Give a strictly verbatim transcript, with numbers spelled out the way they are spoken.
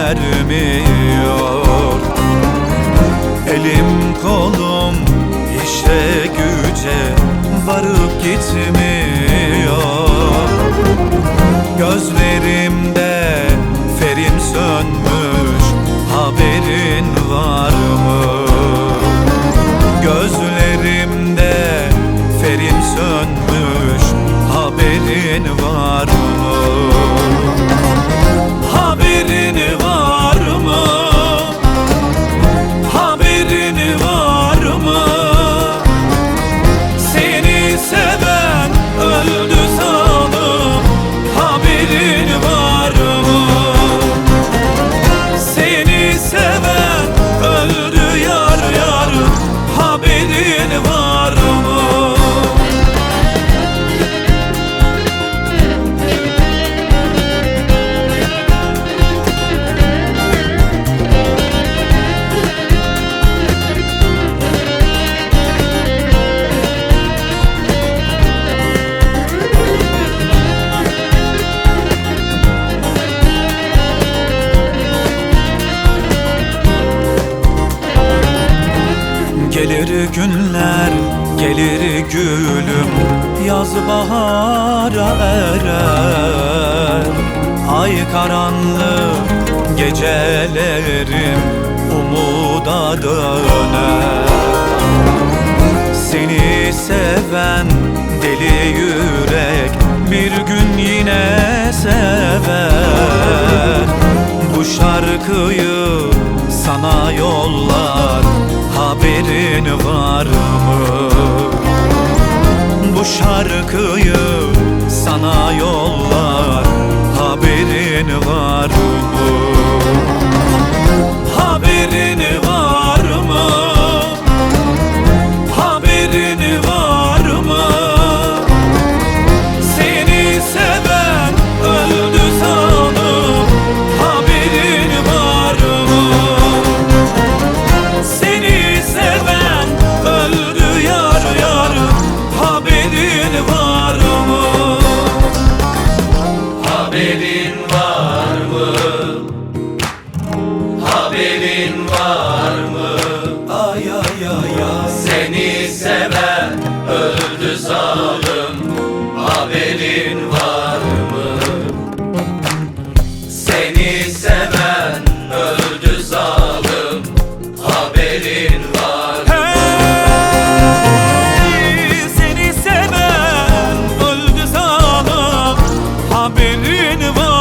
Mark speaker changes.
Speaker 1: ermiyor. Elim kolum işe güce varıp gitmiyor. Gözlerimde ferim sönmüş, haberin var mı? Gözlerimde ferim sönmüş, haberin var mı? Haberin var mı? Haberin var mı? Seni seven öldü sandım, haberin var mı? Seni seven öldü yar yar, haberin var mı? Gelir günler, gelir gülüm, yaz bahara erer. Ay karanlık gecelerim umuda döner. Seni seven deli yürek bir gün yine sever. Bu şarkıyı sana yollar, haberin var mı? Bu şarkıyı sana yollar, haberin var mı? Haberin var mı? Haberin var mı? Seni seven öldü sandım, haberin var mı? Seni seven öldü yar yar, haberin var mı? Haberin var mı? Haberin var mı? Ay ay ay ay. Seni seven öldü zalim, haberin var mı? Seni seven öldü zalim, haberin var mı? Hey, seni seven öldü zalim, haberin var mı?